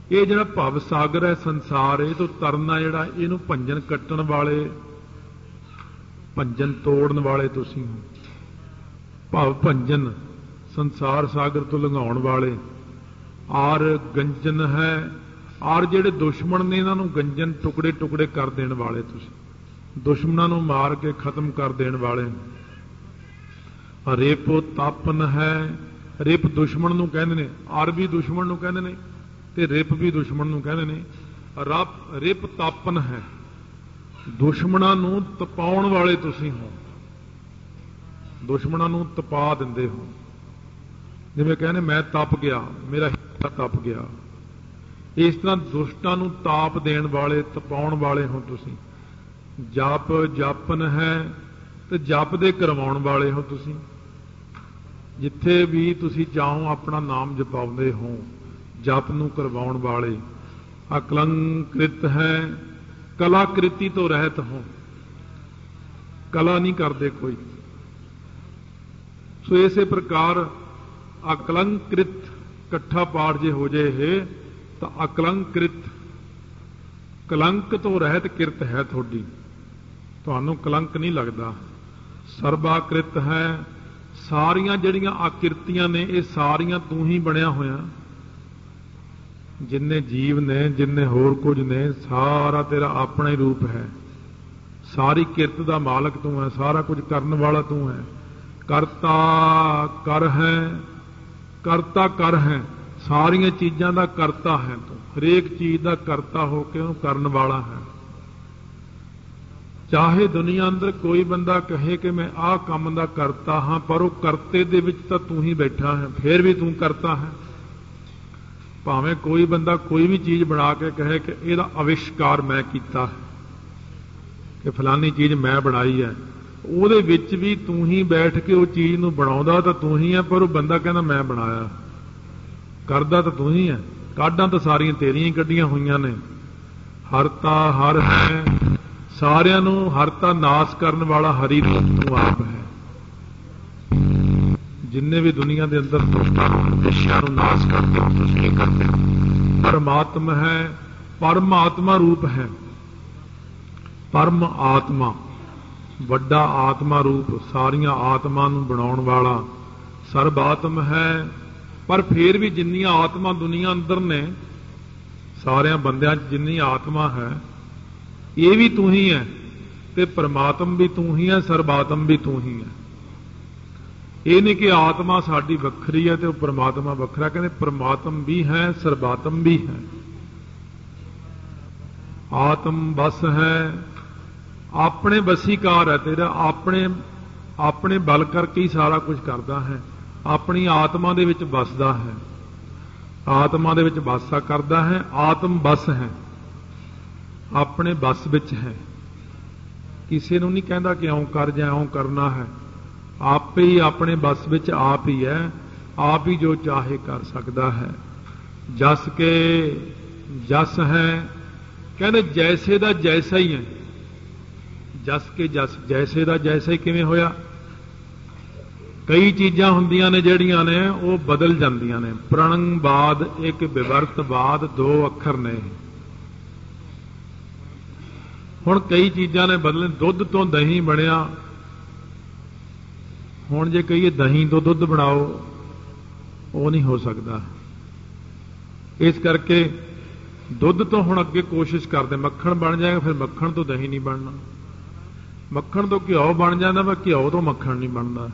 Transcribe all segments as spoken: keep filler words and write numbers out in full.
ਇਹ ਜਿਹੜਾ ਭਵ ਸਾਗਰ ਹੈ ਸੰਸਾਰ, ਇਹ ਤੋਂ ਤਰਨਾ ਜਿਹੜਾ, ਇਹਨੂੰ ਭੰਜਨ ਕੱਟਣ ਵਾਲੇ, ਭੰਜਨ ਤੋੜਨ ਵਾਲੇ ਤੁਸੀਂ ਹੋ। ਭਵ ਭੰਜਨ ਸੰਸਾਰ ਸਾਗਰ ਤੋਂ ਲੰਘਾਉਣ ਵਾਲੇ। ਆਰ ਗੰਜਨ ਹੈ, ਆਰ ਜਿਹੜੇ ਦੁਸ਼ਮਣ ਨੇ ਇਹਨਾਂ ਨੂੰ ਗੰਜਨ ਟੁਕੜੇ ਟੁਕੜੇ ਕਰ ਦੇਣ ਵਾਲੇ ਤੁਸੀਂ, ਦੁਸ਼ਮਣਾਂ ਨੂੰ ਮਾਰ ਕੇ ਖਤਮ ਕਰ ਦੇਣ ਵਾਲੇ। ਰੇਪੋ ਤਾਪਨ ਹੈ, ਰਿਪ ਦੁਸ਼ਮਣ ਨੂੰ ਕਹਿੰਦੇ ਨੇ, ਆਰ ਵੀ ਦੁਸ਼ਮਣ ਨੂੰ ਕਹਿੰਦੇ ਨੇ ਤੇ ਰਿਪ ਵੀ ਦੁਸ਼ਮਣ ਨੂੰ ਕਹਿੰਦੇ ਨੇ। ਰੱਪ ਰਿਪ ਤਾਪਨ ਹੈ, ਦੁਸ਼ਮਣਾਂ ਨੂੰ ਤਪਾਉਣ ਵਾਲੇ ਤੁਸੀਂ ਹੋ, ਦੁਸ਼ਮਣਾਂ ਨੂੰ ਤਪਾ ਦਿੰਦੇ ਹੋ। ਜਿਵੇਂ ਕਹਿੰਦੇ ਮੈਂ ਤਪ ਗਿਆ, ਮੇਰਾ ਹਿੱਸਾ ਤਪ ਗਿਆ, ਇਸ ਤਰ੍ਹਾਂ ਦੁਸ਼ਟਾਂ ਨੂੰ ਤਾਪ ਦੇਣ ਵਾਲੇ, ਤਪਾਉਣ ਵਾਲੇ ਹੋ ਤੁਸੀਂ। ਜਪ ਜਾਪਨ ਹੈ, ਤੇ ਜਪ ਦੇ ਕਰਵਾਉਣ ਵਾਲੇ ਹੋ ਤੁਸੀਂ। ਜਿੱਥੇ ਵੀ ਤੁਸੀਂ ਚਾਹੋ ਆਪਣਾ ਨਾਮ ਜਪਾਉਂਦੇ ਹੋ, ਜਪ ਨੂੰ ਕਰਵਾਉਣ ਵਾਲੇ। ਅਕਲੰਕ੍ਰਿਤ ਹੈ, ਕਲਾਕ੍ਰਿਤੀ ਤੋਂ ਰਹਿਤ ਹੋ, ਕਲਾ ਨਹੀਂ ਕਰਦੇ ਕੋਈ। ਸੋ ਇਸੇ ਪ੍ਰਕਾਰ ਅਕਲੰਕ੍ਰਿਤ ਇਕੱਠਾ ਪਾਠ ਜੇ ਹੋ ਜੇ ਇਹ ਤਾਂ ਅਕਲੰਕ੍ਰਿਤ, ਕਲੰਕ ਤੋਂ ਰਹਿਤ ਕਿਰਤ ਹੈ ਤੁਹਾਡੀ, ਤੁਹਾਨੂੰ ਕਲੰਕ ਨਹੀਂ ਲੱਗਦਾ। ਸਰਬਾਕ੍ਰਿਤ ਹੈ, ਸਾਰੀਆਂ ਜਿਹੜੀਆਂ ਆਕਿਰਤੀਆਂ ਨੇ ਇਹ ਸਾਰੀਆਂ ਤੂੰ ਹੀ ਬਣਿਆ ਹੋਇਆ। ਜਿੰਨੇ ਜੀਵ ਨੇ, ਜਿੰਨੇ ਹੋਰ ਕੁਝ ਨੇ, ਸਾਰਾ ਤੇਰਾ ਆਪਣਾ ਹੀ ਰੂਪ ਹੈ। ਸਾਰੀ ਕਿਰਤ ਦਾ ਮਾਲਕ ਤੂੰ ਹੈ, ਸਾਰਾ ਕੁਝ ਕਰਨ ਵਾਲਾ ਤੂੰ ਹੈ। ਕਰਤਾ ਕਰ ਹੈ, ਕਰਤਾ ਕਰ ਹੈ, ਸਾਰੀਆਂ ਚੀਜ਼ਾਂ ਦਾ ਕਰਤਾ ਹੈ ਤੂੰ, ਹਰੇਕ ਚੀਜ਼ ਦਾ ਕਰਤਾ ਹੋ ਕੇ ਉਹਨੂੰ ਕਰਨ ਵਾਲਾ ਹੈ। ਚਾਹੇ ਦੁਨੀਆ ਅੰਦਰ ਕੋਈ ਬੰਦਾ ਕਹੇ ਕਿ ਮੈਂ ਆਹ ਕੰਮ ਦਾ ਕਰਤਾ ਹਾਂ, ਪਰ ਉਹ ਕਰਤੇ ਦੇ ਵਿੱਚ ਤਾਂ ਤੂੰ ਹੀ ਬੈਠਾ ਹੈ, ਫਿਰ ਵੀ ਤੂੰ ਕਰਤਾ ਹੈ। ਭਾਵੇਂ ਕੋਈ ਬੰਦਾ ਕੋਈ ਵੀ ਚੀਜ਼ ਬਣਾ ਕੇ ਕਹੇ ਕਿ ਇਹਦਾ ਅਵਿਸ਼ਕਾਰ ਮੈਂ ਕੀਤਾ ਹੈ, ਕਿ ਫਲਾਨੀ ਚੀਜ਼ ਮੈਂ ਬਣਾਈ ਹੈ, ਉਹਦੇ ਵਿੱਚ ਵੀ ਤੂੰ ਹੀ ਬੈਠ ਕੇ ਉਹ ਚੀਜ਼ ਨੂੰ ਬਣਾਉਂਦਾ ਤਾਂ ਤੂੰ ਹੀ ਹੈ, ਪਰ ਉਹ ਬੰਦਾ ਕਹਿੰਦਾ ਮੈਂ ਬਣਾਇਆ, ਕਰਦਾ ਤਾਂ ਤੂੰ ਹੀ ਹੈ। ਕਾਢਾਂ ਤਾਂ ਸਾਰੀਆਂ ਤੇਰੀਆਂ ਹੀ ਕੱਢੀਆਂ ਹੋਈਆਂ ਨੇ। ਹਰਤਾ ਹਰ ਹੈ, ਸਾਰਿਆਂ ਨੂੰ ਹਰਤਾ ਨਾਸ ਕਰਨ ਵਾਲਾ ਹਰੀ ਤੂੰ ਆਪ ਹੈ। ਜਿੰਨੇ ਵੀ ਦੁਨੀਆ ਦੇ ਅੰਦਰ ਦੁਸ਼ਟਾਂ ਨੂੰ, ਦਸ਼ਿਆਂ ਨੂੰ ਨਾਸ ਕਰਦੇ ਹੋ ਤੁਸੀਂ ਕਰਦੇ ਹੋ। ਪਰਮਾਤਮਾ ਹੈ, ਪਰਮਾਤਮਾ ਰੂਪ ਹੈ, ਪਰਮ ਆਤਮਾ, ਵੱਡਾ ਆਤਮਾ ਰੂਪ, ਸਾਰੀਆਂ ਆਤਮਾ ਨੂੰ ਬਣਾਉਣ ਵਾਲਾ। ਸਰਬ ਆਤਮ ਹੈ, ਪਰ ਫੇਰ ਵੀ ਜਿੰਨੀਆਂ ਆਤਮਾ ਦੁਨੀਆ ਅੰਦਰ ਨੇ, ਸਾਰਿਆਂ ਬੰਦਿਆਂ 'ਚ ਜਿੰਨੀ ਆਤਮਾ ਹੈ ਇਹ ਵੀ ਤੂੰ ਹੀ ਹੈ, ਤੇ ਪਰਮਾਤਮ ਵੀ ਤੂੰ ਹੀ ਹੈ, ਸਰਬਾਤਮ ਵੀ ਤੂੰ ਹੀ ਹੈ। ਇਹ ਨਹੀਂ ਕਿ ਆਤਮਾ ਸਾਡੀ ਵੱਖਰੀ ਹੈ ਤੇ ਉਹ ਪਰਮਾਤਮਾ ਵੱਖਰਾ, ਕਹਿੰਦੇ ਪਰਮਾਤਮ ਵੀ ਹੈ, ਸਰਬਾਤਮ ਵੀ ਹੈ। ਆਤਮ ਬਸ ਹੈ, ਆਪਣੇ ਵਸੀਕਾਰ ਹੈ ਤੇਰਾ, ਆਪਣੇ ਆਪਣੇ ਬਲ ਕਰਕੇ ਹੀ ਸਾਰਾ ਕੁਝ ਕਰਦਾ ਹੈ, ਆਪਣੀ ਆਤਮਾ ਦੇ ਵਿੱਚ ਵਸਦਾ ਹੈ, ਆਤਮਾ ਦੇ ਵਿੱਚ ਵਾਸਾ ਕਰਦਾ ਹੈ। ਆਤਮ ਬਸ ਹੈ, ਆਪਣੇ ਬਸ ਵਿੱਚ ਹੈ, ਕਿਸੇ ਨੂੰ ਨਹੀਂ ਕਹਿੰਦਾ ਕਿ ਇਉਂ ਕਰ ਜਾਂ ਇਉਂ ਕਰਨਾ ਹੈ, ਆਪੇ ਹੀ ਆਪਣੇ ਬਸ ਵਿੱਚ ਆਪ ਹੀ ਹੈ, ਆਪ ਹੀ ਜੋ ਚਾਹੇ ਕਰ ਸਕਦਾ ਹੈ। ਜਸ ਕੇ ਜਸ ਹੈ, ਕਹਿੰਦੇ ਜੈਸੇ ਦਾ ਜੈਸਾ ਹੀ ਹੈ। ਜਸ ਕੇ ਜਸ, ਜੈਸੇ ਦਾ ਜੈਸਾ ਹੀ ਕਿਵੇਂ ਹੋਇਆ? ਕਈ ਚੀਜ਼ਾਂ ਹੁੰਦੀਆਂ ਨੇ ਜਿਹੜੀਆਂ ਨੇ ਉਹ ਬਦਲ ਜਾਂਦੀਆਂ ਨੇ। ਪ੍ਰਣੰਗਵਾਦ ਇੱਕ ਵਿਵਰਤਵਾਦ, ਦੋ ਅੱਖਰ ਨੇ। ਹੁਣ ਕਈ ਚੀਜ਼ਾਂ ਨੇ ਬਦਲੇ, ਦੁੱਧ ਤੋਂ ਦਹੀਂ ਬਣਿਆ, ਹੁਣ ਜੇ ਕਹੀਏ ਦਹੀਂ ਤੋਂ ਦੁੱਧ ਬਣਾਓ, ਉਹ ਨਹੀਂ ਹੋ ਸਕਦਾ। ਇਸ ਕਰਕੇ ਦੁੱਧ ਤੋਂ ਹੁਣ ਅੱਗੇ ਕੋਸ਼ਿਸ਼ ਕਰਦੇ ਮੱਖਣ ਬਣ ਜਾਏਗਾ, ਫਿਰ ਮੱਖਣ ਤੋਂ ਦਹੀਂ ਨਹੀਂ ਬਣਨਾ, ਮੱਖਣ ਤੋਂ ਘਿਓ ਬਣ ਜਾਂਦਾ, ਪਰ ਘਿਓ ਤੋਂ ਮੱਖਣ ਨਹੀਂ ਬਣਦਾ।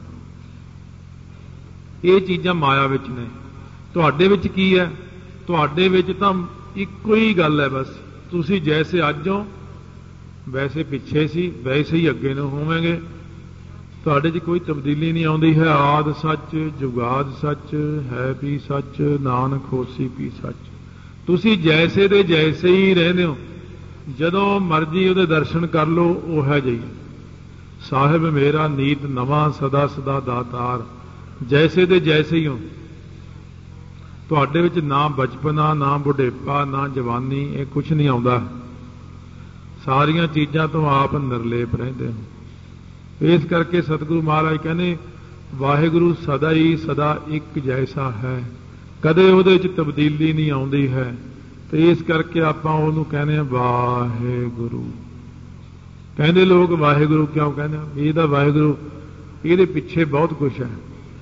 ਇਹ ਚੀਜ਼ਾਂ ਮਾਇਆ ਵਿੱਚ ਨੇ। ਤੁਹਾਡੇ ਵਿੱਚ ਕੀ ਹੈ? ਤੁਹਾਡੇ ਵਿੱਚ ਤਾਂ ਇੱਕੋ ਹੀ ਗੱਲ ਹੈ, ਬਸ ਤੁਸੀਂ ਜੈਸੇ ਅੱਜ ਹੋ ਵੈਸੇ ਪਿੱਛੇ ਸੀ, ਵੈਸੇ ਹੀ ਅੱਗੇ ਨੂੰ ਹੋਵੇਂਗੇ। ਤੁਹਾਡੇ 'ਚ ਕੋਈ ਤਬਦੀਲੀ ਨਹੀਂ ਆਉਂਦੀ ਹੈ। ਆਦ ਸੱਚ, ਜੁਗਾਦ ਸੱਚ, ਹੈ ਵੀ ਸੱਚ, ਨਾਨਕ ਹੋਸੀ ਵੀ ਸੱਚ। ਤੁਸੀਂ ਜੈਸੇ ਦੇ ਜੈਸੇ ਹੀ ਰਹਿੰਦੇ ਹੋ, ਜਦੋਂ ਮਰਜ਼ੀ ਉਹਦੇ ਦਰਸ਼ਨ ਕਰ ਲਓ, ਉਹ ਹੈ ਜਿਹੀ। ਸਾਹਿਬ ਮੇਰਾ ਨੀਤ ਨਵਾਂ, ਸਦਾ ਸਦਾ ਦਾਤਾਰ। ਜੈਸੇ ਦੇ ਜੈਸੇ ਹੀ ਹੋ। ਤੁਹਾਡੇ ਵਿੱਚ ਨਾ ਬਚਪਨਾ, ਨਾ ਬੁਢੇਪਾ, ਨਾ ਜਵਾਨੀ, ਇਹ ਕੁਛ ਨਹੀਂ ਆਉਂਦਾ। ਸਾਰੀਆਂ ਚੀਜ਼ਾਂ ਤੋਂ ਆਪ ਨਿਰਲੇਪ ਰਹਿੰਦੇ ਹੋ। ਇਸ ਕਰਕੇ ਸਤਿਗੁਰੂ ਮਹਾਰਾਜ ਕਹਿੰਦੇ ਵਾਹਿਗੁਰੂ ਸਦਾ ਹੀ ਸਦਾ ਇੱਕ ਜੈਸਾ ਹੈ, ਕਦੇ ਉਹਦੇ ਵਿੱਚ ਤਬਦੀਲੀ ਨਹੀਂ ਆਉਂਦੀ ਹੈ। ਤੇ ਇਸ ਕਰਕੇ ਆਪਾਂ ਉਹਨੂੰ ਕਹਿੰਦੇ ਆ ਵਾਹਿਗੁਰੂ। ਕਹਿੰਦੇ ਲੋਕ ਵਾਹਿਗੁਰੂ ਕਿਉਂ ਕਹਿੰਦੇ ਆ? ਇਹਦਾ ਵਾਹਿਗੁਰੂ, ਇਹਦੇ ਪਿੱਛੇ ਬਹੁਤ ਕੁਛ ਹੈ।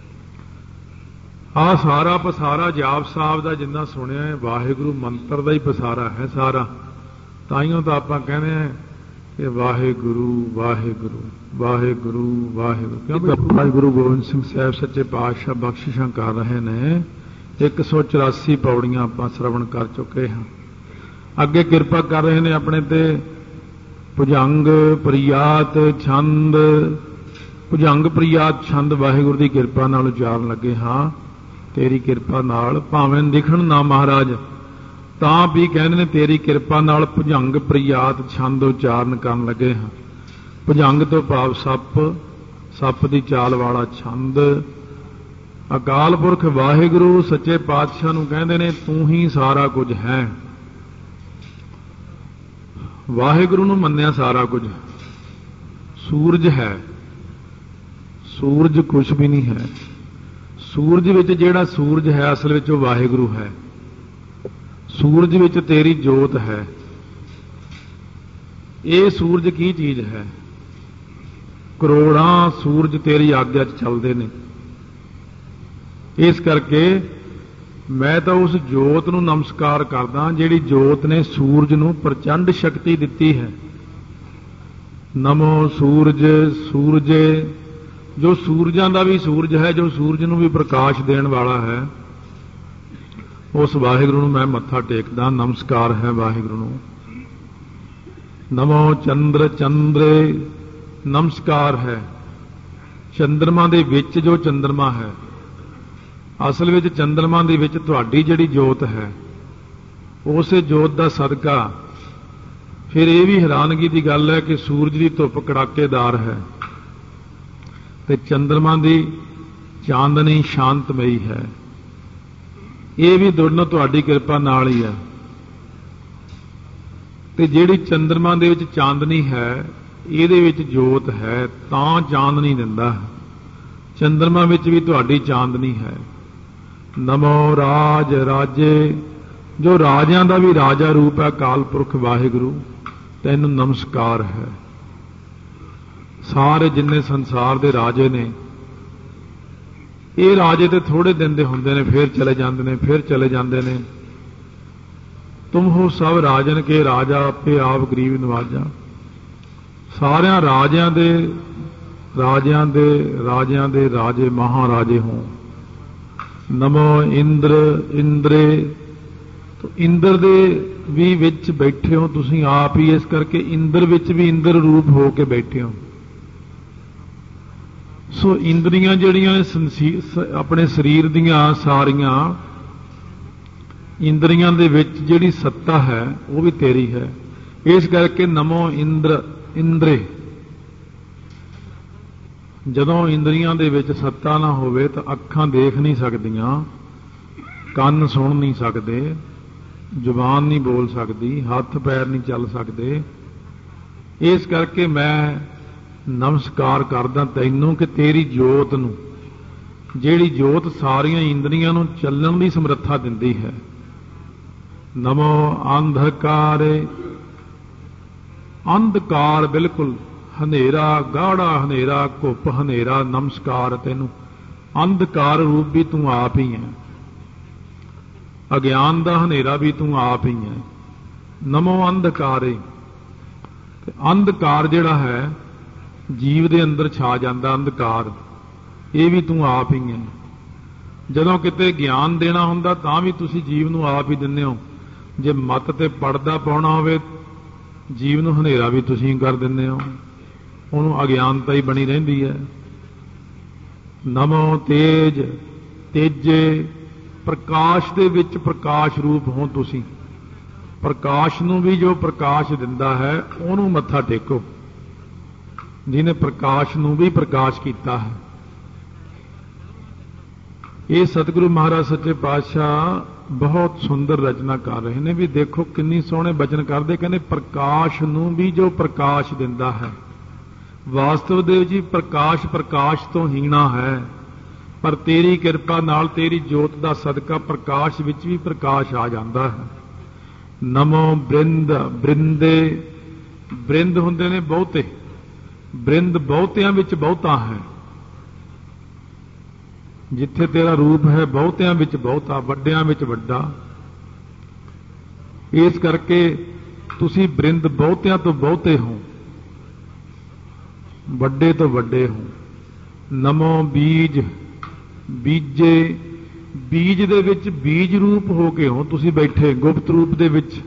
ਆਹ ਸਾਰਾ ਪਸਾਰਾ ਜਾਪ ਸਾਹਿਬ ਦਾ ਜਿੰਨਾ ਸੁਣਿਆ ਹੈ, ਵਾਹਿਗੁਰੂ ਮੰਤਰ ਦਾ ਹੀ ਪਸਾਰਾ ਹੈ ਸਾਰਾ। ਤਾਈਓ ਤਾਂ ਆਪਾਂ ਕਹਿੰਦੇ ਆ ਕਿ ਵਾਹਿਗੁਰੂ ਵਾਹਿਗੁਰੂ ਵਾਹਿਗੁਰੂ ਵਾਹਿਗੁਰੂ। ਕਿਉਂਕਿ ਗੁਰੂ ਗੋਬਿੰਦ ਸਿੰਘ ਸਾਹਿਬ ਸੱਚੇ ਪਾਤਸ਼ਾਹ ਬਖਸ਼ਿਸ਼ਾਂ ਕਰ ਰਹੇ ਨੇ। ਇੱਕ ਸੌ ਚੁਰਾਸੀ ਪੌੜੀਆਂ ਆਪਾਂ ਸਰਵਣ ਕਰ ਚੁੱਕੇ ਹਾਂ। ਅੱਗੇ ਕਿਰਪਾ ਕਰ ਰਹੇ ਨੇ ਆਪਣੇ ਤੇ ਭੁਜੰਗ ਪ੍ਰਿਆਤ ਛੰਦ, ਭੁਜੰਗ ਪ੍ਰਿਆਤ ਛੰਦ ਵਾਹਿਗੁਰੂ ਦੀ ਕਿਰਪਾ ਨਾਲ ਉਚਾਰਨ ਲੱਗੇ ਹਾਂ। ਤੇਰੀ ਕਿਰਪਾ ਨਾਲ ਭਾਵੇਂ ਦਿਖਣ ਨਾ ਮਹਾਰਾਜ, ਤਾਂ ਵੀ ਕਹਿੰਦੇ ਨੇ ਤੇਰੀ ਕਿਰਪਾ ਨਾਲ ਭੁਜੰਗ ਪ੍ਰਿਆਤ ਛੰਦ ਉਚਾਰਨ ਕਰਨ ਲੱਗੇ ਹਾਂ। ਭੁਜੰਗ ਤੋਂ ਭਾਵ ਸੱਪ, ਸੱਪ ਦੀ ਚਾਲ ਵਾਲਾ ਛੰਦ। ਅਕਾਲ ਪੁਰਖ ਵਾਹਿਗੁਰੂ ਸੱਚੇ ਪਾਤਸ਼ਾਹ ਨੂੰ ਕਹਿੰਦੇ ਨੇ ਤੂੰ ਹੀ ਸਾਰਾ ਕੁਝ ਹੈ। ਵਾਹਿਗੁਰੂ ਨੂੰ ਮੰਨਿਆ ਸਾਰਾ ਕੁਝ। ਸੂਰਜ ਹੈ, ਸੂਰਜ ਕੁਛ ਵੀ ਨਹੀਂ ਹੈ। ਸੂਰਜ ਵਿੱਚ ਜਿਹੜਾ ਸੂਰਜ ਹੈ ਅਸਲ ਵਿੱਚ ਉਹ ਵਾਹਿਗੁਰੂ ਹੈ। ਸੂਰਜ ਵਿੱਚ ਤੇਰੀ ਜੋਤ ਹੈ। ਇਹ ਸੂਰਜ ਕੀ ਚੀਜ਼ ਹੈ? ਕਰੋੜਾਂ ਸੂਰਜ ਤੇਰੀ ਆਗਿਆ 'ਚ ਚੱਲਦੇ ਨੇ। ਇਸ ਕਰਕੇ ਮੈਂ ਤਾਂ ਉਸ ਜੋਤ ਨੂੰ ਨਮਸਕਾਰ ਕਰਦਾ ਜਿਹੜੀ ਜੋਤ ਨੇ ਸੂਰਜ ਨੂੰ ਪ੍ਰਚੰਡ ਸ਼ਕਤੀ ਦਿੱਤੀ ਹੈ। ਨਮੋ ਸੂਰਜ ਸੂਰਜੇ, ਜੋ ਸੂਰਜਾਂ ਦਾ ਵੀ ਸੂਰਜ ਹੈ, ਜੋ ਸੂਰਜ ਨੂੰ ਵੀ ਪ੍ਰਕਾਸ਼ ਦੇਣ ਵਾਲਾ ਹੈ, ਉਸ ਵਾਹਿਗੁਰੂ ਨੂੰ ਮੈਂ ਮੱਥਾ ਟੇਕਦਾ। ਨਮਸਕਾਰ ਹੈ ਵਾਹਿਗੁਰੂ ਨੂੰ। ਨਮੋ ਚੰਦਰ ਚੰਦਰੇ, ਨਮਸਕਾਰ ਹੈ ਚੰਦਰਮਾ ਦੇ ਵਿੱਚ ਜੋ ਚੰਦਰਮਾ ਹੈ। ਅਸਲ ਵਿੱਚ ਚੰਦਰਮਾ ਦੇ ਵਿੱਚ ਤੁਹਾਡੀ ਜਿਹੜੀ ਜੋਤ ਹੈ, ਉਸੇ ਜੋਤ ਦਾ ਸਦਕਾ ਫਿਰ ਇਹ ਵੀ ਹੈਰਾਨਗੀ ਦੀ ਗੱਲ ਹੈ ਕਿ ਸੂਰਜ ਦੀ ਧੁੱਪ ਕੜਾਕੇਦਾਰ ਹੈ ਤੇ ਚੰਦਰਮਾ ਦੀ ਚਾਂਦਨੀ ਸ਼ਾਂਤਮਈ ਹੈ। ਇਹ ਵੀ ਦੋਨੋਂ ਤੁਹਾਡੀ ਕਿਰਪਾ ਨਾਲ ਹੀ ਹੈ। ਤੇ ਜਿਹੜੀ ਚੰਦਰਮਾ ਦੇ ਵਿੱਚ ਚਾਂਦਨੀ ਹੈ, ਇਹਦੇ ਵਿੱਚ ਜੋਤ ਹੈ, ਤਾਂ ਚਾਂਦਨੀ ਦਿੰਦਾ ਹੈ। ਚੰਦਰਮਾ ਵਿੱਚ ਵੀ ਤੁਹਾਡੀ ਚਾਂਦਨੀ ਹੈ। ਨਮੋ ਰਾਜ ਰਾਜੇ, ਜੋ ਰਾਜਿਆਂ ਦਾ ਵੀ ਰਾਜਾ ਰੂਪ ਹੈ ਅਕਾਲ ਪੁਰਖ ਵਾਹਿਗੁਰੂ, ਤੈਨੂੰ ਨਮਸਕਾਰ ਹੈ। ਸਾਰੇ ਜਿੰਨੇ ਸੰਸਾਰ ਦੇ ਰਾਜੇ ਨੇ, ਇਹ ਰਾਜੇ ਤੇ ਥੋੜੇ ਦਿਨ ਦੇ ਹੁੰਦੇ ਨੇ, ਫਿਰ ਚਲੇ ਜਾਂਦੇ ਨੇ, ਫਿਰ ਚਲੇ ਜਾਂਦੇ ਨੇ। ਤੁਮ ਹੋ ਸਭ ਰਾਜਨ ਕੇ ਰਾਜਾ, ਆਪੇ ਆਪ ਗਰੀਬ ਨਵਾਜਾ। ਸਾਰਿਆਂ ਰਾਜਿਆਂ ਦੇ ਰਾਜਿਆਂ ਦੇ ਰਾਜਿਆਂ ਦੇ ਰਾਜੇ ਮਹਾਰਾਜੇ ਹੋ। ਨਮੋ ਇੰਦਰ ਇੰਦਰੇ, ਤੋ ਇੰਦਰ ਦੇ ਵੀ ਵਿੱਚ ਬੈਠੇ ਹੋ ਤੁਸੀਂ ਆਪ ਹੀ, ਇਸ ਕਰਕੇ ਇੰਦਰ ਵਿੱਚ ਵੀ ਇੰਦਰ ਰੂਪ ਹੋ ਕੇ ਬੈਠੇ ਹੋ। ਸੋ ਇੰਦਰੀਆਂ ਜਿਹੜੀਆਂ ਆਪਣੇ ਸਰੀਰ ਦੀਆਂ ਸਾਰੀਆਂ ਇੰਦਰੀਆਂ ਦੇ ਵਿੱਚ ਜਿਹੜੀ ਸੱਤਾ ਹੈ ਉਹ ਵੀ ਤੇਰੀ ਹੈ। ਇਸ ਕਰਕੇ ਨਮੋ ਇੰਦਰ ਇੰਦਰੇ। ਜਦੋਂ ਇੰਦਰੀਆਂ ਦੇ ਵਿੱਚ ਸੱਤਾ ਨਾ ਹੋਵੇ ਤਾਂ ਅੱਖਾਂ ਦੇਖ ਨਹੀਂ ਸਕਦੀਆਂ, ਕੰਨ ਸੁਣ ਨਹੀਂ ਸਕਦੇ, ਜ਼ੁਬਾਨ ਨਹੀਂ ਬੋਲ ਸਕਦੀ, ਹੱਥ ਪੈਰ ਨਹੀਂ ਚੱਲ ਸਕਦੇ। ਇਸ ਕਰਕੇ ਮੈਂ ਨਮਸਕਾਰ ਕਰਦਾ ਤੈਨੂੰ ਕਿ ਤੇਰੀ ਜੋਤ ਨੂੰ, ਜਿਹੜੀ ਜੋਤ ਸਾਰੀਆਂ ਇੰਦਰੀਆਂ ਨੂੰ ਚੱਲਣ ਦੀ ਸਮਰੱਥਾ ਦਿੰਦੀ ਹੈ। ਨਮੋ ਅੰਧਕਾਰੇ, ਅੰਧਕਾਰ ਬਿਲਕੁਲ ਹਨੇਰਾ, ਗਾੜਾ ਹਨੇਰਾ, ਘੁੱਪ ਹਨੇਰਾ, ਨਮਸਕਾਰ ਤੈਨੂੰ। ਅੰਧਕਾਰ ਰੂਪ ਵੀ ਤੂੰ ਆਪ ਹੀ ਹੈ, ਅਗਿਆਨ ਦਾ ਹਨੇਰਾ ਵੀ ਤੂੰ ਆਪ ਹੀ ਹੈ। ਨਮੋ ਅੰਧਕਾਰੇ, ਅੰਧਕਾਰ ਜਿਹੜਾ ਹੈ ਜੀਵ ਦੇ ਅੰਦਰ ਛਾ ਜਾਂਦਾ ਅੰਧਕਾਰ, ਇਹ ਵੀ ਤੂੰ ਆਪ ਹੀ ਹੈ। ਜਦੋਂ ਕਿਤੇ ਗਿਆਨ ਦੇਣਾ ਹੁੰਦਾ ਤਾਂ ਵੀ ਤੁਸੀਂ ਜੀਵ ਨੂੰ ਆਪ ਹੀ ਦਿੰਦੇ ਹੋ। ਜੇ ਮੱਤ ਤੇ ਪਰਦਾ ਪਾਉਣਾ ਹੋਵੇ, ਜੀਵ ਨੂੰ ਹਨੇਰਾ ਵੀ ਤੁਸੀਂ ਕਰ ਦਿੰਦੇ ਹੋ, ਉਹਨੂੰ ਅਗਿਆਨਤਾ ਹੀ ਬਣੀ ਰਹਿੰਦੀ ਹੈ। ਨਮੋ ਤੇਜ, ਤੇਜੇ, ਪ੍ਰਕਾਸ਼ ਦੇ ਵਿੱਚ ਪ੍ਰਕਾਸ਼ ਰੂਪ ਹੋ ਤੁਸੀਂ। ਪ੍ਰਕਾਸ਼ ਨੂੰ ਵੀ ਜੋ ਪ੍ਰਕਾਸ਼ ਦਿੰਦਾ ਹੈ ਉਹਨੂੰ ਮੱਥਾ ਟੇਕੋ, ਜਿਹਨੇ ਪ੍ਰਕਾਸ਼ ਨੂੰ ਵੀ ਪ੍ਰਕਾਸ਼ ਕੀਤਾ ਹੈ। ਇਹ ਸਤਿਗੁਰੂ ਮਹਾਰਾਜ ਸੱਚੇ ਪਾਤਸ਼ਾਹ ਬਹੁਤ ਸੁੰਦਰ ਰਚਨਾ ਕਰ ਰਹੇ ਨੇ। ਵੀ ਦੇਖੋ ਕਿੰਨੀ ਸੋਹਣੇ ਬਚਨ ਕਰਦੇ, ਕਹਿੰਦੇ ਪ੍ਰਕਾਸ਼ ਨੂੰ ਵੀ ਜੋ ਪ੍ਰਕਾਸ਼ ਦਿੰਦਾ ਹੈ। ਵਾਸਤਵ ਦੇ ਵਿੱਚ ਪ੍ਰਕਾਸ਼ ਪ੍ਰਕਾਸ਼ ਤੋਂ ਹੀਣਾ ਹੈ, ਪਰ ਤੇਰੀ ਕਿਰਪਾ ਨਾਲ, ਤੇਰੀ ਜੋਤ ਦਾ ਸਦਕਾ ਪ੍ਰਕਾਸ਼ ਵਿੱਚ ਵੀ ਪ੍ਰਕਾਸ਼ ਆ ਜਾਂਦਾ ਹੈ। ਨਮੋ ਬ੍ਰਿੰਦ ਬ੍ਰਿੰਦੇ ਬ੍ਰਿੰਦ ਹੁੰਦੇ ਨੇ ਬਹੁਤੇ ਬ੍ਰਿੰਦ ਬਹੁਤਿਆਂ ਵਿੱਚ ਬਹੁਤਾ ਹੈ ਜਿੱਥੇ ਤੇਰਾ ਰੂਪ ਹੈ ਬਹੁਤਿਆਂ ਵਿੱਚ ਬਹੁਤਾ ਵੱਡਿਆਂ ਵਿੱਚ ਵੱਡਾ ਇਸ ਕਰਕੇ ਤੁਸੀਂ ਬ੍ਰਿੰਦ ਬਹੁਤਿਆਂ ਤੋਂ ਬਹੁਤੇ ਹੋ ਵੱਡੇ ਤੋਂ ਵੱਡੇ ਹੋ ਨਮੋ ਬੀਜ ਬੀਜੇ ਬੀਜ ਦੇ ਵਿੱਚ ਬੀਜ ਰੂਪ ਹੋ ਕੇ ਹੋ ਤੁਸੀਂ ਬੈਠੇ ਗੁਪਤ ਰੂਪ ਦੇ ਵਿੱਚ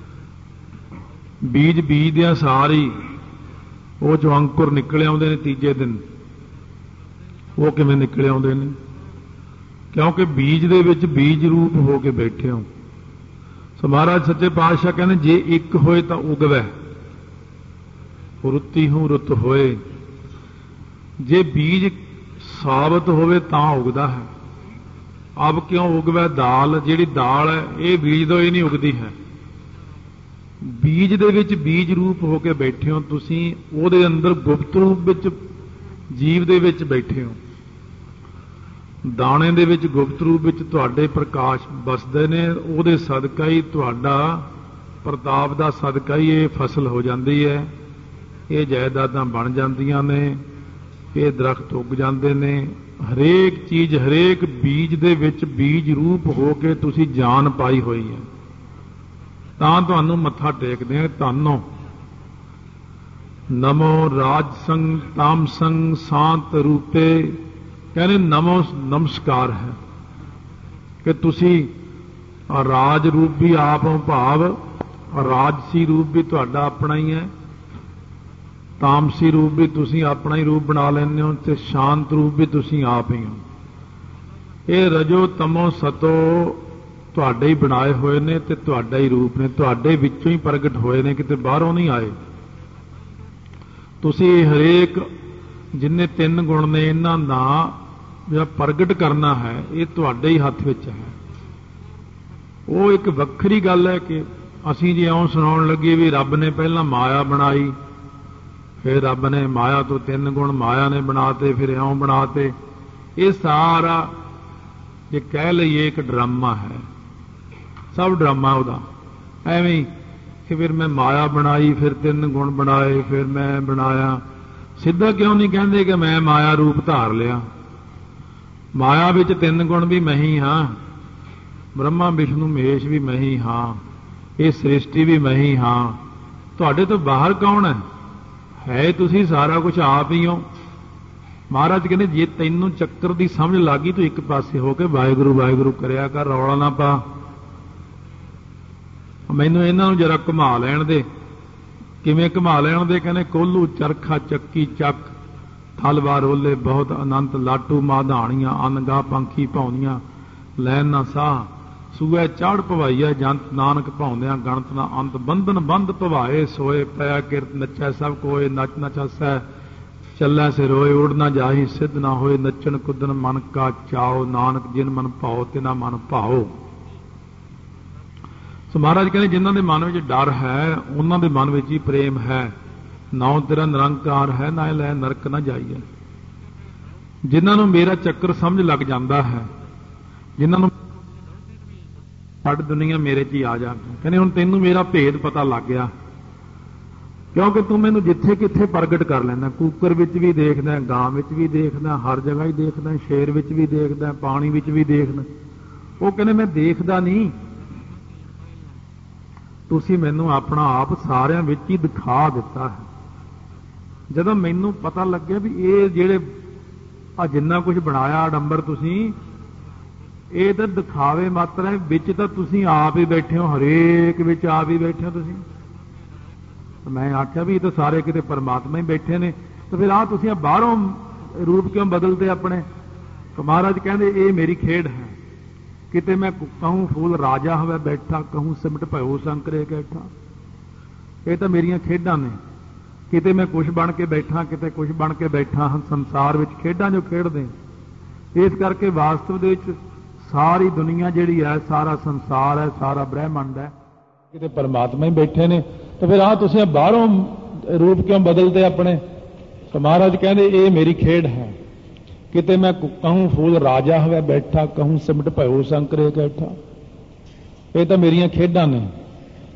ਬੀਜ ਬੀਜਦਿਆਂ ਸਾਰੀ ਉਹ ਜੋ ਅੰਕੁਰ ਨਿਕਲੇ ਆਉਂਦੇ ਨੇ ਤੀਜੇ ਦਿਨ ਉਹ ਕਿਵੇਂ ਨਿਕਲੇ ਆਉਂਦੇ ਨੇ ਕਿਉਂਕਿ ਬੀਜ ਦੇ ਵਿੱਚ ਬੀਜ ਰੂਪ ਹੋ ਕੇ ਬੈਠੇ ਹੋ ਸੋ ਮਹਾਰਾਜ ਸੱਚੇ ਪਾਤਸ਼ਾਹ ਕਹਿੰਦੇ ਜੇ ਇੱਕ ਹੋਏ ਤਾਂ ਉਗਵੈ ਰੁੱਤੀ ਹੂੰ ਰੁੱਤ ਹੋਏ ਜੇ ਬੀਜ ਸਾਬਤ ਹੋਵੇ ਤਾਂ ਉਗਦਾ ਹੈ ਅਬ ਕਿਉਂ ਉਗਵੈ ਦਾਲ ਜਿਹੜੀ ਦਾਲ ਹੈ ਇਹ ਬੀਜ ਤੋਂ ਹੀ ਨਹੀਂ ਉਗਦੀ ਹੈ ਬੀਜ ਦੇ ਵਿੱਚ ਬੀਜ ਰੂਪ ਹੋ ਕੇ ਬੈਠੇ ਹੋ ਤੁਸੀਂ ਉਹਦੇ ਅੰਦਰ ਗੁਪਤ ਰੂਪ ਵਿੱਚ ਜੀਵ ਦੇ ਵਿੱਚ ਬੈਠੇ ਹੋ ਦਾਣੇ ਦੇ ਵਿੱਚ ਗੁਪਤ ਰੂਪ ਵਿੱਚ ਤੁਹਾਡੇ ਪ੍ਰਕਾਸ਼ ਵਸਦੇ ਨੇ ਉਹਦੇ ਸਦਕਾ ਹੀ ਤੁਹਾਡਾ ਪ੍ਰਤਾਪ ਦਾ ਸਦਕਾ ਹੀ ਇਹ ਫਸਲ ਹੋ ਜਾਂਦੀ ਹੈ ਇਹ ਜਾਇਦਾਦਾਂ ਬਣ ਜਾਂਦੀਆਂ ਨੇ ਇਹ ਦਰਖਤ ਉੱਗ ਜਾਂਦੇ ਨੇ ਹਰੇਕ ਚੀਜ਼ ਹਰੇਕ ਬੀਜ ਦੇ ਵਿੱਚ ਬੀਜ ਰੂਪ ਹੋ ਕੇ ਤੁਸੀਂ ਜਾਨ ਪਾਈ ਹੋਈ ਹੈ ਤਾਂ ਤੁਹਾਨੂੰ ਮੱਥਾ ਟੇਕਦੇ ਆ ਧੰਨੋ ਨਮੋ ਰਾਜਸੰਗ ਤਾਮਸੰਗ ਸ਼ਾਂਤ ਰੂਪੇ ਕਹਿੰਦੇ ਨਮੋ ਨਮਸਕਾਰ ਹੈ ਕਿ ਤੁਸੀਂ ਰਾਜ ਰੂਪ ਵੀ ਆਪ ਹੋ ਭਾਵ ਰਾਜਸੀ ਰੂਪ ਵੀ ਤੁਹਾਡਾ ਆਪਣਾ ਹੀ ਹੈ ਤਾਮਸੀ ਰੂਪ ਵੀ ਤੁਸੀਂ ਆਪਣਾ ਹੀ ਰੂਪ ਬਣਾ ਲੈਂਦੇ ਹੋ ਤੇ ਸ਼ਾਂਤ ਰੂਪ ਵੀ ਤੁਸੀਂ ਆਪ ਹੀ ਹੋ ਇਹ ਰਜੋ ਤਮੋ ਸਤੋ ਤੁਹਾਡੇ ਹੀ ਬਣਾਏ ਹੋਏ ਨੇ ਤੇ ਤੁਹਾਡਾ ਹੀ ਰੂਪ ਨੇ ਤੁਹਾਡੇ ਵਿੱਚੋਂ ਹੀ ਪ੍ਰਗਟ ਹੋਏ ਨੇ ਕਿਤੇ ਬਾਹਰੋਂ ਨਹੀਂ ਆਏ ਤੁਸੀਂ ਹਰੇਕ ਜਿੰਨੇ ਤਿੰਨ ਗੁਣ ਨੇ ਇਹਨਾਂ ਦਾ ਜਿਹੜਾ ਪ੍ਰਗਟ ਕਰਨਾ ਹੈ ਇਹ ਤੁਹਾਡੇ ਹੀ ਹੱਥ ਵਿੱਚ ਹੈ ਉਹ ਇੱਕ ਵੱਖਰੀ ਗੱਲ ਹੈ ਕਿ ਅਸੀਂ ਜੇ ਇਉਂ ਸੁਣਾਉਣ ਲੱਗੇ ਵੀ ਰੱਬ ਨੇ ਪਹਿਲਾਂ ਮਾਇਆ ਬਣਾਈ ਫਿਰ ਰੱਬ ਨੇ ਮਾਇਆ ਤੋਂ ਤਿੰਨ ਗੁਣ ਮਾਇਆ ਨੇ ਬਣਾਤੇ ਫਿਰ ਇਉਂ ਬਣਾਤੇ ਇਹ ਸਾਰਾ ਜੇ ਕਹਿ ਲਈਏ ਇੱਕ ਡਰਾਮਾ ਹੈ ਸਭ ਡਰਾਮਾ ਉਹਦਾ ਐਵੇਂ ਹੀ ਕਿ ਫਿਰ ਮੈਂ ਮਾਇਆ ਬਣਾਈ ਫਿਰ ਤਿੰਨ ਗੁਣ ਬਣਾਏ ਫਿਰ ਮੈਂ ਬਣਾਇਆ ਸਿੱਧਾ ਕਿਉਂ ਨਹੀਂ ਕਹਿੰਦੇ ਕਿ ਮੈਂ ਮਾਇਆ ਰੂਪ ਧਾਰ ਲਿਆ ਮਾਇਆ ਵਿੱਚ ਤਿੰਨ ਗੁਣ ਵੀ ਮੈਂ ਹੀ ਹਾਂ ਬ੍ਰਹਮਾ ਵਿਸ਼ਨੂੰ ਮਹੇਸ਼ ਵੀ ਮੈਂ ਹੀ ਹਾਂ ਇਹ ਸ੍ਰਿਸ਼ਟੀ ਵੀ ਮੈਂ ਹੀ ਹਾਂ ਤੁਹਾਡੇ ਤੋਂ ਬਾਹਰ ਕੌਣ ਹੈ ਹੈ ਤੁਸੀਂ ਸਾਰਾ ਕੁਝ ਆਪ ਹੀ ਹੋ ਮਹਾਰਾਜ ਕਹਿੰਦੇ ਜੇ ਤੈਨੂੰ ਚੱਕਰ ਦੀ ਸਮਝ ਲੱਗੀ ਤੂੰ ਇੱਕ ਪਾਸੇ ਹੋ ਕੇ ਵਾਹਿਗੁਰੂ ਵਾਹਿਗੁਰੂ ਕਰਿਆ ਕਰ ਰੌਲਾ ਨਾ ਪਾ ਮੈਨੂੰ ਇਹਨਾਂ ਨੂੰ ਜਰਾ ਘੁਮਾ ਲੈਣ ਦੇ ਕਿਵੇਂ ਘੁਮਾ ਲੈਣ ਦੇ ਕਹਿੰਦੇ ਕੋਲੂ ਚਰਖਾ ਚੱਕੀ ਚੱਕ ਥਲਵਾਰ ਓਲੇ ਬਹੁਤ ਅਨੰਤ ਲਾਟੂ ਮਾਧਾਣੀਆਂ ਅਨਗਾ ਪੰਖੀ ਪਾਉਂਦੀਆਂ ਲੈਣ ਨਾ ਸਾਹ ਸੂਏ ਚਾੜ ਭਵਾਈਆ ਜੰਤ ਨਾਨਕ ਭਾਉਂਦਿਆਂ ਗਣਤ ਨਾ ਅੰਤ ਬੰਧਨ ਬੰਧ ਭਵਾਏ ਸੋਏ ਪਿਆ ਕਿਰਤ ਨੱਚੈ ਸਭ ਕੋਏ ਨੱਚ ਨੱਚ ਹਸੈ ਚੱਲੈ ਸੇ ਰੋਏ ਉੜ ਨਾ ਜਾਹੀ ਸਿੱਧ ਨਾ ਹੋਏ ਨੱਚਣ ਕੁੱਦਨ ਮਨ ਕਾ ਚਾਓ ਨਾਨਕ ਜਿਨ ਮਨ ਭਾਓ ਤਿਨਾ ਮਨ ਭਾਓ ਸੋ ਮਹਾਰਾਜ ਕਹਿੰਦੇ ਜਿਨ੍ਹਾਂ ਦੇ ਮਨ ਵਿੱਚ ਡਰ ਹੈ ਉਹਨਾਂ ਦੇ ਮਨ ਵਿੱਚ ਹੀ ਪ੍ਰੇਮ ਹੈ ਨਾਉ ਤੇਰਾ ਨਿਰੰਕਾਰ ਹੈ ਨਾ ਲੈ ਨਰਕ ਨਾ ਜਾਈਏ ਜਿਨ੍ਹਾਂ ਨੂੰ ਮੇਰਾ ਚੱਕਰ ਸਮਝ ਲੱਗ ਜਾਂਦਾ ਹੈ ਜਿਨ੍ਹਾਂ ਨੂੰ ਛੱਡ ਦੁਨੀਆ ਮੇਰੇ 'ਚ ਹੀ ਆ ਜਾ ਕਹਿੰਦੇ ਹੁਣ ਤੈਨੂੰ ਮੇਰਾ ਭੇਦ ਪਤਾ ਲੱਗ ਗਿਆ ਕਿਉਂਕਿ ਤੂੰ ਮੈਨੂੰ ਜਿੱਥੇ ਕਿੱਥੇ ਪ੍ਰਗਟ ਕਰ ਲੈਂਦਾ ਕੂਕਰ ਵਿੱਚ ਵੀ ਦੇਖਦਾ ਗਾਂ ਵਿੱਚ ਵੀ ਦੇਖਦਾ ਹਰ ਜਗ੍ਹਾ ਹੀ ਦੇਖਦਾ ਸ਼ੇਰ ਵਿੱਚ ਵੀ ਦੇਖਦਾ ਪਾਣੀ ਵਿੱਚ ਵੀ ਦੇਖਦਾ ਉਹ ਕਹਿੰਦੇ ਮੈਂ ਦੇਖਦਾ ਨਹੀਂ ਤੁਸੀਂ ਮੈਨੂੰ ਆਪਣਾ ਆਪ ਸਾਰਿਆਂ ਵਿੱਚ ਹੀ ਦਿਖਾ ਦਿੱਤਾ ਹੈ ਜਦੋਂ ਮੈਨੂੰ ਪਤਾ ਲੱਗਿਆ ਵੀ ਇਹ ਜਿਹੜੇ ਆ ਜਿੰਨਾ ਕੁਝ ਬਣਾਇਆ ਆਡੰਬਰ ਤੁਸੀਂ ਇਹ ਤਾਂ ਦਿਖਾਵੇ ਮਾਤਰ ਹੈ ਵਿੱਚ ਤਾਂ ਤੁਸੀਂ ਆਪ ਹੀ ਬੈਠੇ ਹੋ ਹਰੇਕ ਵਿੱਚ ਆਪ ਹੀ ਬੈਠੇ ਹੋ ਤੁਸੀਂ ਮੈਂ ਆਖਿਆ ਵੀ ਇਹ ਤਾਂ ਸਾਰੇ ਕਿਤੇ ਪਰਮਾਤਮਾ ਹੀ ਬੈਠੇ ਨੇ ਤੇ ਫਿਰ ਆਹ ਤੁਸੀਂ ਬਾਹਰੋਂ ਰੂਪ ਕਿਉਂ ਬਦਲਦੇ ਆਪਣੇ ਮਹਾਰਾਜ ਕਹਿੰਦੇ ਇਹ ਮੇਰੀ ਖੇਡ ਹੈ ਕਿਤੇ ਮੈਂ ਕਹੂੰ ਫੂਲ ਰਾਜਾ ਹੋਵੇ ਬੈਠਾ ਕਹੂੰ ਸਿਮਟ ਭਇਓ ਸੰਕਰੇ ਕੈਠਾ ਇਹ ਤਾਂ ਮੇਰੀਆਂ ਖੇਡਾਂ ਨੇ ਕਿਤੇ ਮੈਂ ਕੁਛ ਬਣ ਕੇ ਬੈਠਾ ਕਿਤੇ ਕੁਛ ਬਣ ਕੇ ਬੈਠਾ ਹਾਂ ਸੰਸਾਰ ਵਿੱਚ ਖੇਡਾਂ ਜੋ ਖੇਡਦੇ ਇਸ ਕਰਕੇ ਵਾਸਤਵ ਦੇ ਵਿੱਚ ਸਾਰੀ ਦੁਨੀਆ ਜਿਹੜੀ ਹੈ ਸਾਰਾ ਸੰਸਾਰ ਹੈ ਸਾਰਾ ਬ੍ਰਹਿਮੰਡ ਹੈ ਕਿਤੇ ਪਰਮਾਤਮਾ ਹੀ ਬੈਠੇ ਨੇ ਤੇ ਫਿਰ ਆਹ ਤੁਸੀਂ ਬਾਹਰੋਂ ਰੂਪ ਕਿਉਂ ਬਦਲਦੇ ਆਪਣੇ ਤਾਂ ਮਹਾਰਾਜ ਕਹਿੰਦੇ ਇਹ ਮੇਰੀ ਖੇਡ ਹੈ ਕਿਤੇ ਮੈਂ ਕਹੂੰ ਫੂਲ ਰਾਜਾ ਹੋਵੇ ਬੈਠਾ ਕਹੂੰ ਸਿਮਟ ਭਇਓ ਸੰਕਰੇ ਕੈਠਾ ਇਹ ਤਾਂ ਮੇਰੀਆਂ ਖੇਡਾਂ ਨੇ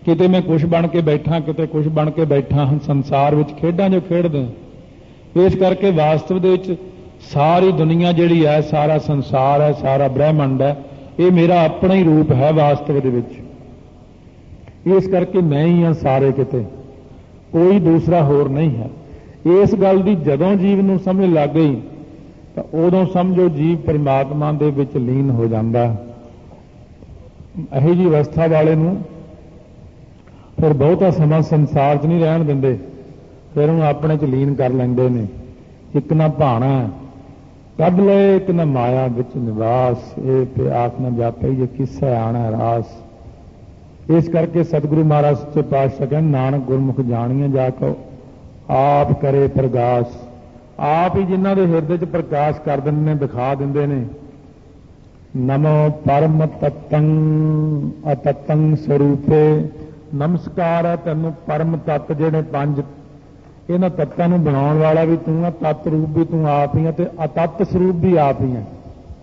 ਕਿਤੇ ਮੈਂ ਕੁਛ ਬਣ ਕੇ ਬੈਠਾ, ਕਿਤੇ ਕੁਛ ਬਣ ਕੇ ਬੈਠਾ ਹਾਂ, ਸੰਸਾਰ ਵਿੱਚ ਖੇਡਾਂ ਜੋ ਖੇਡਦੇ। ਇਸ ਕਰਕੇ ਵਾਸਤਵ ਦੇ ਵਿੱਚ ਸਾਰੀ ਦੁਨੀਆ ਜਿਹੜੀ ਹੈ, ਸਾਰਾ ਸੰਸਾਰ ਹੈ, ਸਾਰਾ ਬ੍ਰਹਿਮੰਡ ਹੈ, ਇਹ ਮੇਰਾ ਆਪਣਾ ਹੀ ਰੂਪ ਹੈ ਵਾਸਤਵ ਦੇ ਵਿੱਚ। ਇਸ ਕਰਕੇ ਮੈਂ ਹੀ ਹਾਂ ਸਾਰੇ ਕਿਤੇ, ਕੋਈ ਦੂਸਰਾ ਹੋਰ ਨਹੀਂ ਹੈ। ਇਸ ਗੱਲ ਦੀ ਜਦੋਂ ਜੀਵ ਨੂੰ ਸਮਝ ਲੱਗ ਗਈ ਤਾਂ ਉਦੋਂ ਸਮਝੋ ਜੀਵ ਪਰਮਾਤਮਾ ਦੇ ਵਿੱਚ ਲੀਨ ਹੋ ਜਾਂਦਾ। ਇਹੋ ਜਿਹੀ ਅਵਸਥਾ ਵਾਲੇ ਨੂੰ ਫਿਰ ਬਹੁਤਾ ਸਮਾਂ ਸੰਸਾਰ 'ਚ ਨਹੀਂ ਰਹਿਣ ਦਿੰਦੇ, ਫਿਰ ਉਹਨੂੰ ਆਪਣੇ 'ਚ ਲੀਨ ਕਰ ਲੈਂਦੇ ਨੇ। ਇੱਕ ਨਾ ਭਾਣਾ ਕੱਢ ਲਏ, ਇੱਕ ਨਾ ਮਾਇਆ ਵਿੱਚ ਨਿਵਾਸ, ਇਹ ਪਿਆਸ ਨਾ ਜਾਪੇ ਜੇ ਕਿਸੈ ਆਣਾ ਰਾਸ। ਇਸ ਕਰਕੇ ਸਤਿਗੁਰੂ ਮਹਾਰਾਜ ਸੱਚੇ ਪਾਤਸ਼ਾਹ ਕਹਿੰਦੇ, ਨਾਨਕ ਗੁਰਮੁਖ ਜਾਣੀਏ ਜਾ ਕੋ ਆਪ ਕਰੇ ਪ੍ਰਗਾਸ। ਆਪ ਹੀ ਜਿਨ੍ਹਾਂ ਦੇ ਹਿਰਦੇ 'ਚ ਪ੍ਰਕਾਸ਼ ਕਰ ਦਿੰਦੇ ਨੇ, ਦਿਖਾ ਦਿੰਦੇ ਨੇ। ਨਮੋ ਪਰਮ ਤਤੰ ਅਤਤੰ ਸਰੂਪੇ, ਨਮਸਕਾਰ ਹੈ ਤੈਨੂੰ ਪਰਮ ਤੱਤ ਜਿਹੜੇ ਪੰਜ, ਇਹਨਾਂ ਤੱਤਾਂ ਨੂੰ ਬਣਾਉਣ ਵਾਲਾ ਵੀ ਤੂੰ ਆ, ਤੱਤ ਰੂਪ ਵੀ ਤੂੰ ਆਪ ਹੀ ਆ, ਤੇ ਅਤੱਤ ਸਰੂਪ ਵੀ ਆਪ ਹੀ ਹੈ।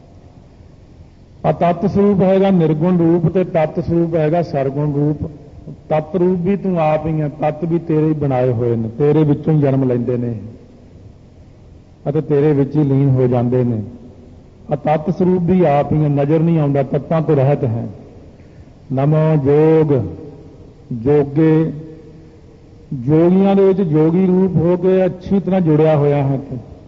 ਅਤੱਤ ਸਰੂਪ ਹੈਗਾ ਨਿਰਗੁਣ ਰੂਪ, ਤੇ ਤੱਤ ਸਰੂਪ ਹੈਗਾ ਸਰਗੁਣ ਰੂਪ। ਤੱਤ ਰੂਪ ਵੀ ਤੂੰ ਆਪ ਹੀ ਹੈ, ਤੱਤ ਵੀ ਤੇਰੇ ਹੀ ਬਣਾਏ ਹੋਏ ਨੇ, ਤੇਰੇ ਵਿੱਚੋਂ ਹੀ ਜਨਮ ਲੈਂਦੇ ਨੇ ਅਤੇ ਤੇਰੇ ਵਿੱਚ ਹੀ ਲੀਨ ਹੋ ਜਾਂਦੇ ਨੇ। ਅਤੱਤ ਸਰੂਪ ਵੀ ਆਪ ਹੀ ਹੈ, ਨਜ਼ਰ ਨਹੀਂ ਆਉਂਦਾ, ਤੱਤਾਂ ਤੋਂ ਰਹਿਤ ਹੈ। ਨਮੋ ਜੋਗ, ਜੋਗੇ, ਜੋਗੀਆਂ ਦੇ ਵਿੱਚ ਜੋਗੀ ਰੂਪ ਹੋ ਕੇ ਅੱਛੀ ਤਰ੍ਹਾਂ ਜੁੜਿਆ ਹੋਇਆ ਹੈ।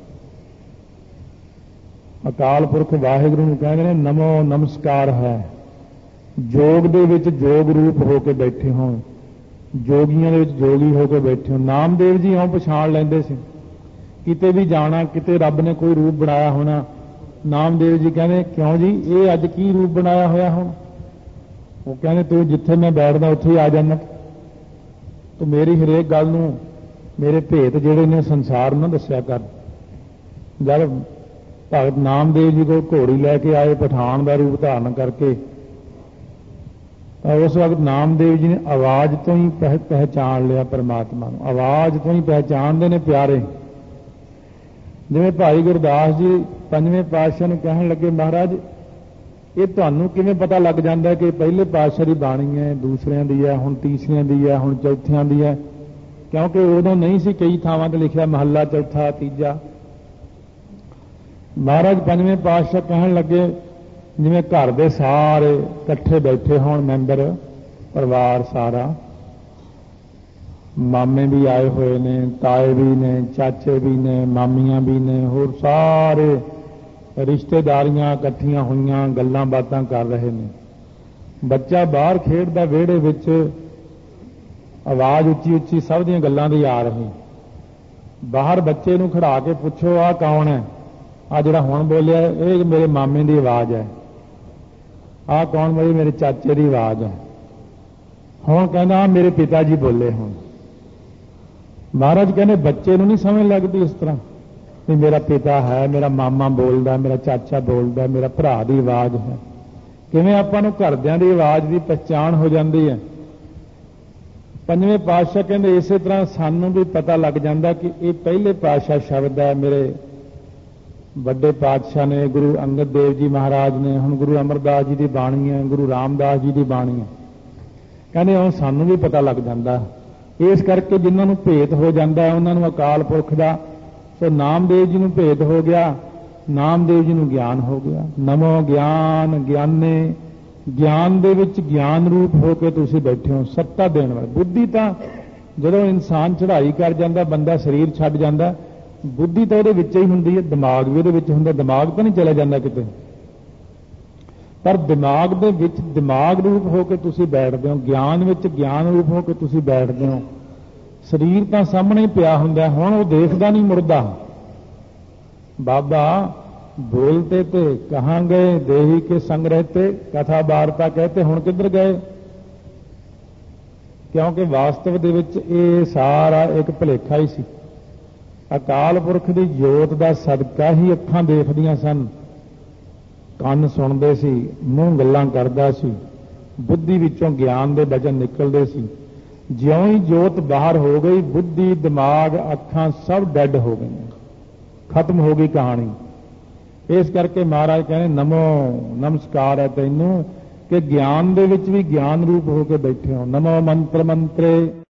ਅਕਾਲ ਪੁਰਖ ਵਾਹਿਗੁਰੂ ਨੂੰ ਕਹਿੰਦੇ ਨੇ ਨਮੋ ਨਮਸਕਾਰ ਹੈ। ਜੋਗ ਦੇ ਵਿੱਚ ਜੋਗ ਰੂਪ ਹੋ ਕੇ ਬੈਠੇ ਹੋਣ, ਜੋਗੀਆਂ ਦੇ ਵਿੱਚ ਜੋਗੀ ਹੋ ਕੇ ਬੈਠੇ ਹੋ। ਨਾਮਦੇਵ ਜੀ ਇਉਂ ਪਛਾਣ ਲੈਂਦੇ ਸੀ, ਕਿਤੇ ਵੀ ਜਾਣਾ, ਕਿਤੇ ਰੱਬ ਨੇ ਕੋਈ ਰੂਪ ਬਣਾਇਆ ਹੋਣਾ, ਨਾਮਦੇਵ ਜੀ ਕਹਿੰਦੇ ਕਿਉਂ ਜੀ ਇਹ ਅੱਜ ਕੀ ਰੂਪ ਬਣਾਇਆ ਹੋਇਆ ਹੁਣ? ਉਹ ਕਹਿੰਦੇ ਤੂੰ ਜਿੱਥੇ ਮੈਂ ਬੈਠਦਾ ਉੱਥੇ ਹੀ ਆ ਜਾਂਦਾ, ਤੂੰ ਮੇਰੀ ਹਰੇਕ ਗੱਲ ਨੂੰ, ਮੇਰੇ ਭੇਤ ਜਿਹੜੇ ਨੇ ਸੰਸਾਰ ਨੂੰ ਦੱਸਿਆ ਕਰ। ਜਦ ਭਗਤ ਨਾਮਦੇਵ ਜੀ ਕੋਲ ਘੋੜੀ ਲੈ ਕੇ ਆਏ ਪਠਾਨ ਦਾ ਰੂਪ ਧਾਰਨ ਕਰਕੇ, ਤਾਂ ਉਸ ਵਕਤ ਨਾਮਦੇਵ ਜੀ ਨੇ ਆਵਾਜ਼ ਤੋਂ ਹੀ ਪਹਿ ਪਹਿਚਾਣ ਲਿਆ ਪਰਮਾਤਮਾ ਨੂੰ। ਆਵਾਜ਼ ਤੋਂ ਹੀ ਪਹਿਚਾਣਦੇ ਨੇ ਪਿਆਰੇ। ਜਿਵੇਂ ਭਾਈ ਗੁਰਦਾਸ ਜੀ ਪੰਜਵੇਂ ਪਾਤਸ਼ਾਹ ਨੂੰ ਕਹਿਣ ਲੱਗੇ, ਮਹਾਰਾਜ ਇਹ ਤੁਹਾਨੂੰ ਕਿਵੇਂ ਪਤਾ ਲੱਗ ਜਾਂਦਾ ਕਿ ਪਹਿਲੇ ਪਾਤਸ਼ਾਹ ਦੀ ਬਾਣੀ ਹੈ, ਦੂਸਰਿਆਂ ਦੀ ਹੈ, ਹੁਣ ਤੀਸਰਿਆਂ ਦੀ ਹੈ, ਹੁਣ ਚੌਥਿਆਂ ਦੀ ਹੈ? ਕਿਉਂਕਿ ਉਦੋਂ ਨਹੀਂ ਸੀ ਕਈ ਥਾਵਾਂ ਤੇ ਲਿਖਿਆ ਮਹੱਲਾ ਚੌਥਾ, ਤੀਜਾ। ਮਹਾਰਾਜ ਪੰਜਵੇਂ ਪਾਤਸ਼ਾਹ ਕਹਿਣ ਲੱਗੇ ਜਿਵੇਂ ਘਰ ਦੇ ਸਾਰੇ ਇਕੱਠੇ ਬੈਠੇ ਹੋਣ ਮੈਂਬਰ, ਪਰਿਵਾਰ ਸਾਰਾ, ਮਾਮੇ ਵੀ ਆਏ ਹੋਏ ਨੇ, ਤਾਏ ਵੀ ਨੇ, ਚਾਚੇ ਵੀ ਨੇ, ਮਾਮੀਆਂ ਵੀ ਨੇ, ਹੋਰ ਸਾਰੇ ਰਿਸ਼ਤੇਦਾਰੀਆਂ ਇਕੱਠੀਆਂ ਹੋਈਆਂ, ਗੱਲਾਂ ਬਾਤਾਂ ਕਰ ਰਹੇ ਨੇ। ਬੱਚਾ ਬਾਹਰ ਖੇਡਦਾ ਵਿਹੜੇ ਵਿੱਚ, ਆਵਾਜ਼ ਉੱਚੀ ਉੱਚੀ ਸਭ ਦੀਆਂ ਗੱਲਾਂ ਦੀ ਆ ਰਹੀ। ਬਾਹਰ ਬੱਚੇ ਨੂੰ ਖੜਾ ਕੇ ਪੁੱਛੋ ਆਹ ਕੌਣ ਹੈ? ਆ ਜਿਹੜਾ ਹੁਣ ਬੋਲਿਆ ਇਹ ਮੇਰੇ ਮਾਮੇ ਦੀ ਆਵਾਜ਼ ਹੈ। ਆਹ ਕੌਣ? ਬਈ ਮੇਰੇ ਚਾਚੇ ਦੀ ਆਵਾਜ਼ ਹੈ। ਹੁਣ ਕਹਿੰਦਾ ਮੇਰੇ ਪਿਤਾ ਜੀ ਬੋਲੇ। ਹੁਣ ਮਹਾਰਾਜ ਕਹਿੰਦੇ ਬੱਚੇ ਨੂੰ ਨਹੀਂ ਸਮਝ ਲੱਗਦੀ ਇਸ ਤਰ੍ਹਾਂ ਵੀ ਮੇਰਾ ਪਿਤਾ ਹੈ, ਮੇਰਾ ਮਾਮਾ ਬੋਲਦਾ, ਮੇਰਾ ਚਾਚਾ ਬੋਲਦਾ, ਮੇਰਾ ਭਰਾ ਦੀ ਆਵਾਜ਼ ਹੈ। ਕਿਵੇਂ ਆਪਾਂ ਨੂੰ ਘਰਦਿਆਂ ਦੀ ਆਵਾਜ਼ ਦੀ ਪਛਾਣ ਹੋ ਜਾਂਦੀ ਹੈ। ਪੰਜਵੇਂ ਪਾਤਸ਼ਾਹ ਕਹਿੰਦੇ ਇਸੇ ਤਰ੍ਹਾਂ ਸਾਨੂੰ ਵੀ ਪਤਾ ਲੱਗ ਜਾਂਦਾ ਕਿ ਇਹ ਪਹਿਲੇ ਪਾਤਸ਼ਾਹ ਸ਼ਬਦ ਹੈ। ਮੇਰੇ ਵੱਡੇ ਪਾਤਸ਼ਾਹ ਨੇ, ਗੁਰੂ ਅੰਗਦ ਦੇਵ ਜੀ ਮਹਾਰਾਜ ਨੇ, ਹੁਣ ਗੁਰੂ ਅਮਰਦਾਸ ਜੀ ਦੀ ਬਾਣੀ ਹੈ, ਗੁਰੂ ਰਾਮਦਾਸ ਜੀ ਦੀ ਬਾਣੀ ਹੈ। ਕਹਿੰਦੇ ਉਹ ਸਾਨੂੰ ਵੀ ਪਤਾ ਲੱਗ ਜਾਂਦਾ। ਇਸ ਕਰਕੇ ਜਿਨ੍ਹਾਂ ਨੂੰ ਭੇਤ ਹੋ ਜਾਂਦਾ ਉਹਨਾਂ ਨੂੰ ਅਕਾਲ ਪੁਰਖ ਦਾ, ਸੋ ਨਾਮਦੇਵ ਜੀ ਨੂੰ ਭੇਤ ਹੋ ਗਿਆ, ਨਾਮਦੇਵ ਜੀ ਨੂੰ ਗਿਆਨ ਹੋ ਗਿਆ। ਨਮੋ ਗਿਆਨ ਗਿਆਨੇ, ਗਿਆਨ ਦੇ ਵਿੱਚ ਗਿਆਨ ਰੂਪ ਹੋ ਕੇ ਤੁਸੀਂ ਬੈਠੇ ਹੋ, ਸੱਤਾ ਦੇਣ ਵਾਲੇ। ਬੁੱਧੀ ਤਾਂ ਜਦੋਂ ਇਨਸਾਨ ਚੜ੍ਹਾਈ ਕਰ ਜਾਂਦਾ, ਬੰਦਾ ਸਰੀਰ ਛੱਡ ਜਾਂਦਾ, ਬੁੱਧੀ ਤਾਂ ਉਹਦੇ ਵਿੱਚ ਹੀ ਹੁੰਦੀ ਹੈ, ਦਿਮਾਗ ਵੀ ਉਹਦੇ ਵਿੱਚ ਹੁੰਦਾ। ਦਿਮਾਗ ਤਾਂ ਨਹੀਂ ਚਲਾ ਜਾਂਦਾ ਕਿਤੇ, ਪਰ ਦਿਮਾਗ ਦੇ ਵਿੱਚ ਦਿਮਾਗ ਰੂਪ ਹੋ ਕੇ ਤੁਸੀਂ ਬੈਠਦੇ ਹੋ, ਗਿਆਨ ਵਿੱਚ ਗਿਆਨ ਰੂਪ ਹੋ ਕੇ ਤੁਸੀਂ ਬੈਠਦੇ ਹੋ। ਸਰੀਰ ਤਾਂ ਸਾਹਮਣੇ ਹੀ ਪਿਆ ਹੁੰਦਾ, ਹੁਣ ਉਹ ਦੇਖਦਾ ਨਹੀਂ ਮੁੜਦਾ। ਬਾਬਾ ਬੋਲਤੇ ਤੇ ਕਹਾਂ ਗਏ, ਦੇਹੀ ਕੇ ਸੰਗ ਰਹਤੇ, ਕਥਾ ਵਾਰਤਾ ਕਹਤੇ, ਹੁਣ ਕਿੱਧਰ ਗਏ? ਕਿਉਂਕਿ ਵਾਸਤਵ ਦੇ ਵਿੱਚ ਇਹ ਸਾਰਾ ਇੱਕ ਭੁਲੇਖਾ ਹੀ ਸੀ। ਅਕਾਲ ਪੁਰਖ ਦੀ ਜੋਤ ਦਾ ਸਦਕਾ ਹੀ ਅੱਖਾਂ ਦੇਖਦੀਆਂ ਸਨ, ਕੰਨ ਸੁਣਦੇ ਸੀ, ਮੂੰਹ ਗੱਲਾਂ ਕਰਦਾ ਸੀ, ਬੁੱਧੀ ਵਿੱਚੋਂ ਗਿਆਨ ਦੇ ਵਚਨ ਨਿਕਲਦੇ ਸੀ। ਜਿਉਂ ਹੀ ਜੋਤ ਬਾਹਰ ਹੋ ਗਈ, ਬੁੱਧੀ, ਦਿਮਾਗ, ਅੱਖਾਂ ਸਭ ਡੈੱਡ ਹੋ ਗਈਆਂ, ਖਤਮ ਹੋ ਗਈ ਕਹਾਣੀ। ਇਸ ਕਰਕੇ ਮਹਾਰਾਜ ਕਹਿੰਦੇ ਨਮੋ ਨਮਸਕਾਰ ਹੈ ਤੈਨੂੰ ਕਿ ਗਿਆਨ ਦੇ ਵਿੱਚ ਵੀ ਗਿਆਨ ਰੂਪ ਹੋ ਕੇ ਬੈਠੇ ਹੋ। ਨਮੋ ਮੰਤਰ ਮੰਤਰੇ